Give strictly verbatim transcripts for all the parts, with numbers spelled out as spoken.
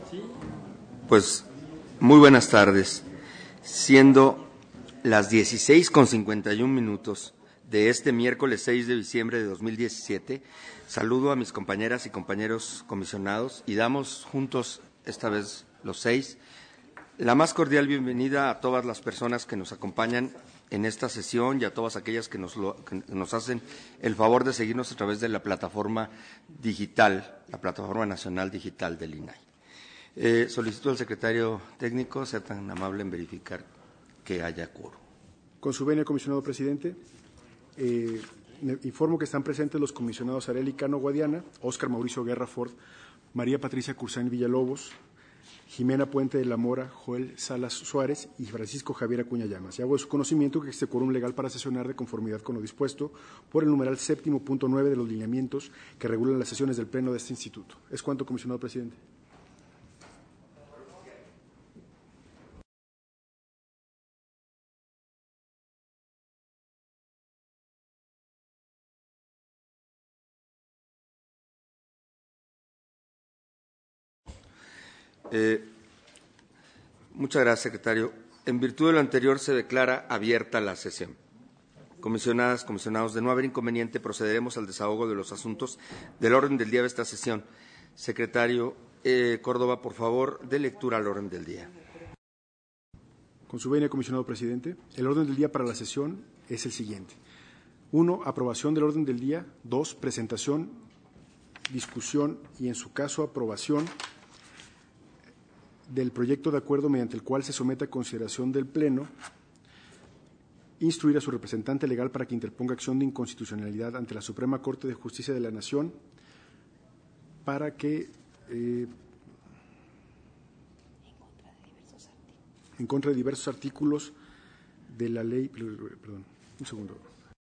Pues muy buenas tardes. Siendo las dieciséis con cincuenta y un minutos de este miércoles seis de diciembre de dos mil diecisiete, saludo a mis compañeras y compañeros comisionados y damos juntos, esta vez los seis, la más cordial bienvenida a todas las personas que nos acompañan en esta sesión y a todas aquellas que nos, lo, que nos hacen el favor de seguirnos a través de la plataforma digital, la plataforma nacional digital del I N A I. Eh, solicito al secretario técnico ser tan amable en verificar que haya quórum. Con su venia, comisionado presidente, eh, informo que están presentes los comisionados Arely Cano Guadiana, Óscar Mauricio Guerra Ford, María Patricia Cursán Villalobos, Jimena Puente de la Mora, Joel Salas Suárez y Francisco Javier Acuña Llamas. Y hago de su conocimiento que este quórum legal para sesionar de conformidad con lo dispuesto por el numeral séptimo punto nueve de los lineamientos que regulan las sesiones del Pleno de este instituto. ¿Es cuanto, comisionado presidente? Eh, muchas gracias, secretario. En virtud de lo anterior, se declara abierta la sesión. Comisionadas, comisionados, de no haber inconveniente, procederemos al desahogo de los asuntos del orden del día de esta sesión. Secretario eh, Córdoba, por favor, dé lectura al orden del día. Con su venia, comisionado presidente, el orden del día para la sesión es el siguiente. Uno, aprobación del orden del día. Dos, presentación, discusión y, en su caso, aprobación del proyecto de acuerdo mediante el cual se somete a consideración del Pleno, instruir a su representante legal para que interponga acción de inconstitucionalidad ante la Suprema Corte de Justicia de la Nación para que, eh, en contra de diversos artículos de la ley, perdón, un segundo.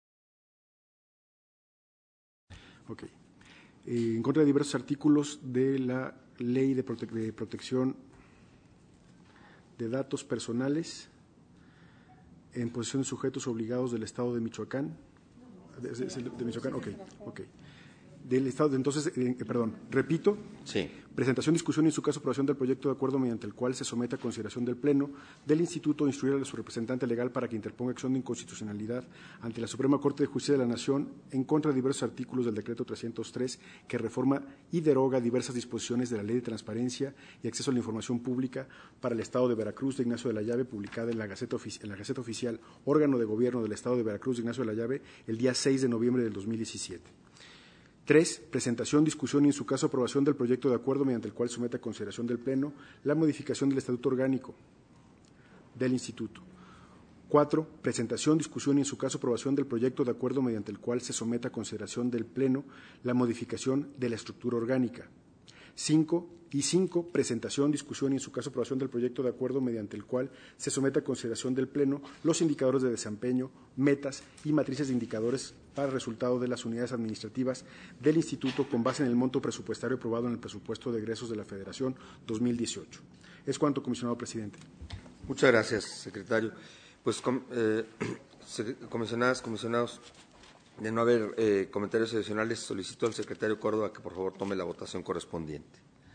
Ok. Eh, en contra de diversos artículos de la ley de, prote de protección de datos personales en posesión de sujetos obligados del Estado de Michoacán. ¿De, de, de, de Michoacán? Ok, ok. Del Estado, de, entonces, eh, perdón, repito. Sí. Presentación, discusión y, en su caso, aprobación del proyecto de acuerdo mediante el cual se somete a consideración del Pleno del Instituto, instruir a su representante legal para que interponga acción de inconstitucionalidad ante la Suprema Corte de Justicia de la Nación en contra de diversos artículos del decreto trescientos tres que reforma y deroga diversas disposiciones de la Ley de Transparencia y Acceso a la Información Pública para el Estado de Veracruz de Ignacio de la Llave, publicada en la Gaceta, en la Gaceta Oficial, órgano de gobierno del Estado de Veracruz de Ignacio de la Llave, el día seis de noviembre del dos mil diecisiete. Tres, presentación, discusión y, en su caso, aprobación del proyecto de acuerdo mediante el cual somete a consideración del Pleno la modificación del Estatuto Orgánico del Instituto. Cuatro, presentación, discusión y, en su caso, aprobación del proyecto de acuerdo mediante el cual se somete a consideración del Pleno la modificación de la estructura orgánica. Cinco, y cinco, presentación, discusión y, en su caso, aprobación del proyecto de acuerdo mediante el cual se somete a consideración del Pleno los indicadores de desempeño, metas y matrices de indicadores para el resultado de las unidades administrativas del Instituto con base en el monto presupuestario aprobado en el presupuesto de egresos de la Federación dos mil dieciocho. Es cuanto, comisionado presidente. Muchas gracias, secretario. Pues, com, eh, comisionadas, comisionados, de no haber eh, comentarios adicionales, solicito al secretario Córdoba que por favor tome la votación correspondiente.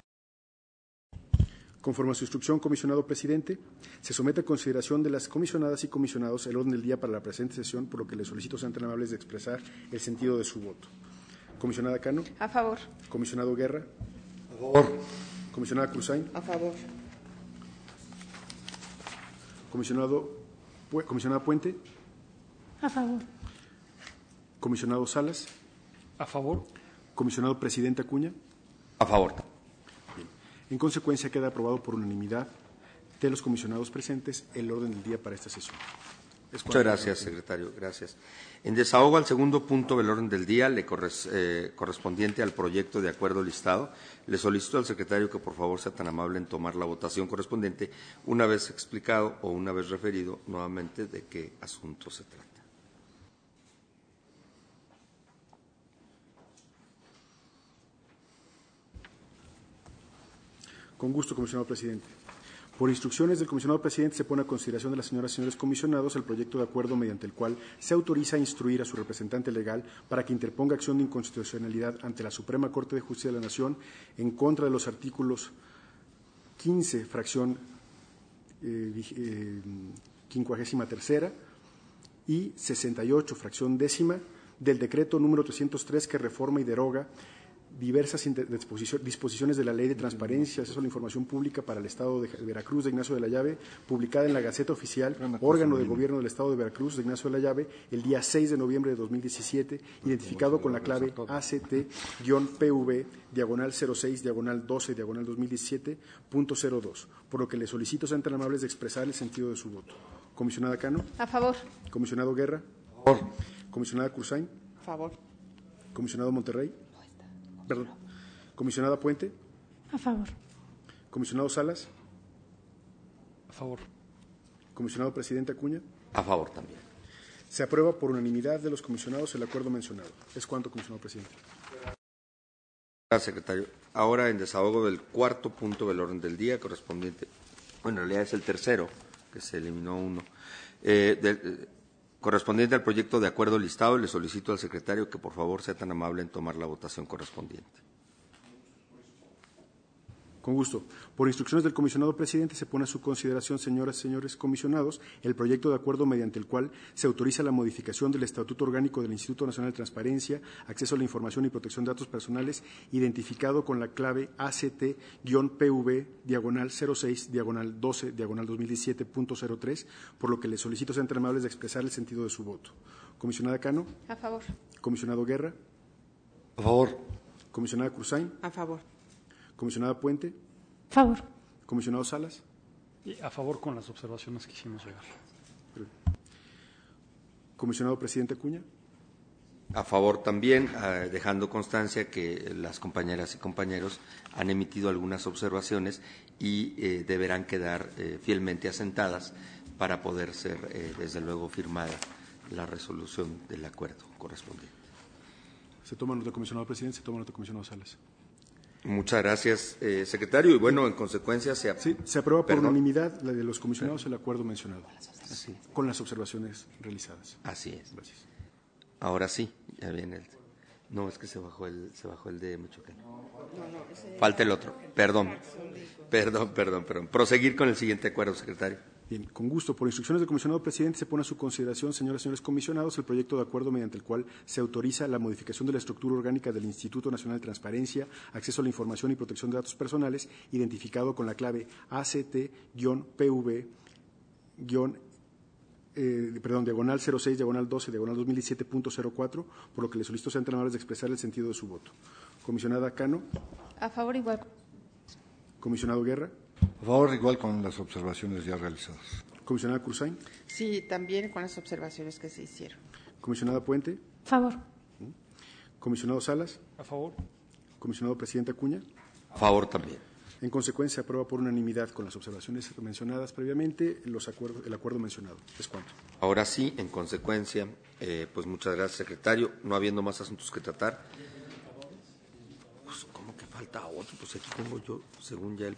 Conforme a su instrucción, comisionado presidente, se somete a consideración de las comisionadas y comisionados el orden del día para la presente sesión, por lo que les solicito sean tan amables de expresar el sentido de su voto. Comisionada Cano. A favor. Comisionado Guerra. A favor. Comisionada Cruzán. A favor. Comisionado, comisionada Puente. A favor. Comisionado Salas. A favor. Comisionado presidente Acuña. A favor. En consecuencia, queda aprobado por unanimidad de los comisionados presentes el orden del día para esta sesión. Muchas gracias, secretario. Gracias. En desahogo al segundo punto del orden del día, le corres, eh, correspondiente al proyecto de acuerdo listado, le solicito al secretario que por favor sea tan amable en tomar la votación correspondiente, una vez explicado o una vez referido nuevamente de qué asunto se trata. Con gusto, comisionado presidente. Por instrucciones del comisionado presidente se pone a consideración de las señoras y señores comisionados el proyecto de acuerdo mediante el cual se autoriza a instruir a su representante legal para que interponga acción de inconstitucionalidad ante la Suprema Corte de Justicia de la Nación en contra de los artículos quince, fracción eh, eh, quincuagésima tercera, y sesenta y ocho, fracción décima, del decreto número trescientos tres que reforma y deroga diversas disposiciones de la Ley de Transparencia, Acceso a la Información Pública para el Estado de Veracruz de Ignacio de la Llave, publicada en la Gaceta Oficial, órgano de gobierno del Estado de Veracruz de Ignacio de la Llave, el día seis de noviembre de dos mil diecisiete, identificado con la clave A C T-P V, diagonal cero seis, diagonal doce, diagonal dos mil diecisiete, punto cero dos, por lo que les solicito sean tan amables de expresar el sentido de su voto. Comisionada Cano. A favor. Comisionado Guerra. A favor. Comisionada Cursain. A favor. Comisionado Monterrey. Perdón. Comisionada Puente. A favor. Comisionado Salas. A favor. Comisionado Presidente Acuña. A favor también. Se aprueba por unanimidad de los comisionados el acuerdo mencionado. Es cuanto, comisionado presidente. Gracias, secretario. Ahora, en desahogo del cuarto punto del orden del día, correspondiente, bueno, en realidad es el tercero, que se eliminó uno, eh, de, eh, correspondiente al proyecto de acuerdo listado, le solicito al secretario que por favor sea tan amable en tomar la votación correspondiente. Con gusto. Por instrucciones del comisionado presidente se pone a su consideración, señoras y señores comisionados, el proyecto de acuerdo mediante el cual se autoriza la modificación del Estatuto Orgánico del Instituto Nacional de Transparencia, Acceso a la Información y Protección de Datos Personales, identificado con la clave A C T-P V, diagonal cero seis, diagonal doce, diagonal dos mil diecisiete, punto cero tres, por lo que les solicito sean tan amables de expresar el sentido de su voto. Comisionada Cano. A favor. Comisionado Guerra. A favor. Comisionada Cursain. A favor. Comisionada Puente. A favor. Comisionado Salas. Y a favor con las observaciones que hicimos llegar. Comisionado Presidente Acuña. A favor también, eh, dejando constancia que las compañeras y compañeros han emitido algunas observaciones y eh, deberán quedar eh, fielmente asentadas para poder ser, eh, desde luego, firmada la resolución del acuerdo correspondiente. Se toma nota, comisionado presidente, se toma nota, comisionado Salas. Muchas gracias, eh, secretario. Y bueno, en consecuencia se, sí, se aprueba por Perdón. unanimidad la de los comisionados el acuerdo mencionado, Así. con las observaciones realizadas. Así es. Gracias. Ahora sí, ya viene el. No, es que se bajó el, se bajó el de Michoacán. Falta el otro. Perdón, perdón, perdón, perdón. Proseguir con el siguiente acuerdo, secretario. Bien, con gusto. Por instrucciones del comisionado presidente se pone a su consideración, señoras y señores comisionados, el proyecto de acuerdo mediante el cual se autoriza la modificación de la estructura orgánica del Instituto Nacional de Transparencia, Acceso a la Información y Protección de Datos Personales, identificado con la clave A C T-P V, eh, perdón, diagonal cero seis, diagonal doce, diagonal dos mil diecisiete, punto cero cuatro, por lo que le solicito sean tan amables de expresar el sentido de su voto. Comisionada Cano. A favor igual. Comisionado Guerra. A favor, igual con las observaciones ya realizadas. Comisionada Cursain. Sí, también con las observaciones que se hicieron. Comisionada Puente. A favor. Comisionado Salas. A favor. Comisionado Presidente Acuña. A favor también. En consecuencia, se aprueba por unanimidad con las observaciones mencionadas previamente los acuerdos, el acuerdo mencionado. Es cuanto. Ahora sí, en consecuencia, eh, pues muchas gracias, secretario. No habiendo más asuntos que tratar. Pues, ¿cómo que falta otro? Pues aquí tengo yo, según ya el.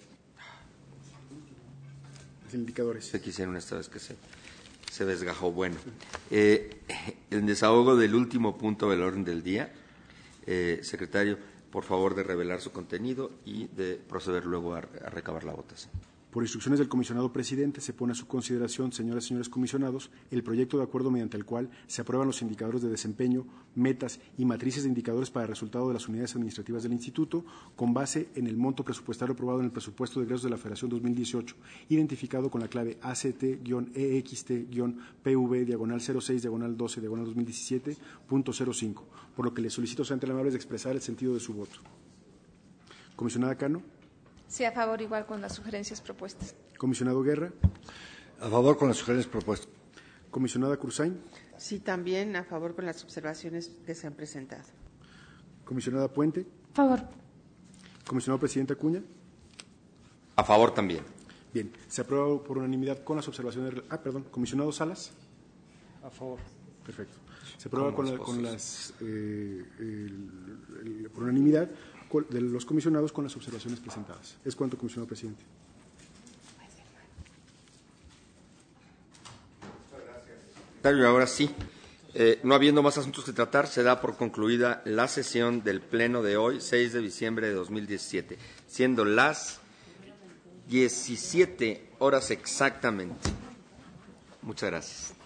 Los indicadores. Se quisieron esta vez que se, se desgajó. Bueno, eh, el desahogo del último punto del orden del día. Eh, secretario, por favor de revelar su contenido y de proceder luego a, a recabar la votación. Por instrucciones del comisionado presidente, se pone a su consideración, señoras y señores comisionados, el proyecto de acuerdo mediante el cual se aprueban los indicadores de desempeño, metas y matrices de indicadores para el resultado de las unidades administrativas del Instituto, con base en el monto presupuestario aprobado en el presupuesto de egresos de la Federación dos mil dieciocho, identificado con la clave A C T-E X T-P V, diagonal cero seis, diagonal doce, diagonal dos mil diecisiete, punto cero cinco, por lo que le solicito sean tan amables de expresar el sentido de su voto. Comisionada Cano. Sí, a favor igual con las sugerencias propuestas. Comisionado Guerra. A favor con las sugerencias propuestas. Comisionada Cursain. Sí, también a favor con las observaciones que se han presentado. Comisionada Puente. A favor. Comisionado Presidente Acuña. A favor también. Bien, se aprueba por unanimidad con las observaciones. Ah, perdón, comisionado Salas. A favor. Perfecto. Se aprueba con, la, con las eh, el, el, por unanimidad de los comisionados con las observaciones presentadas. Es cuanto, comisionado presidente. Ahora sí, eh, no habiendo más asuntos que tratar, se da por concluida la sesión del Pleno de hoy, seis de diciembre de dos mil diecisiete, siendo las diecisiete horas exactamente. Muchas gracias.